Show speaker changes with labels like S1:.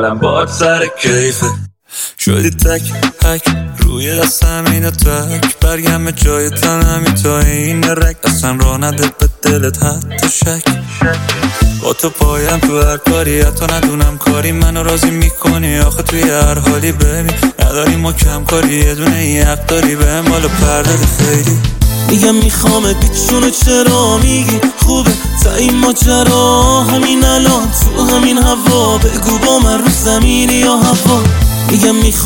S1: حالم باید سر کیفه. شدی تک هک روی دستم اینو تک برگم جای تنمی تا این رک اصلا راه نده به دلت حتی شک. با تو پایم تو هر کاری حتی ندونم کاری منو راضی میکنی آخه توی هر حالی ببین نداری ما کم کاری یه دونه این حق داری به هم بالا پرده خیلی میگم میخوامت بیچونه چرا میگی خوبه تا این ماجرا همین الان تو همین هوا بگو با من رو زمینی یا هوا میگم